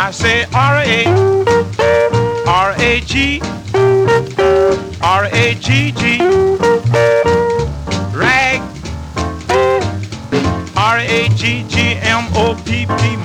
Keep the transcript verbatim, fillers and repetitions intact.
I say R A R A G R A G G rag R A G G M O P P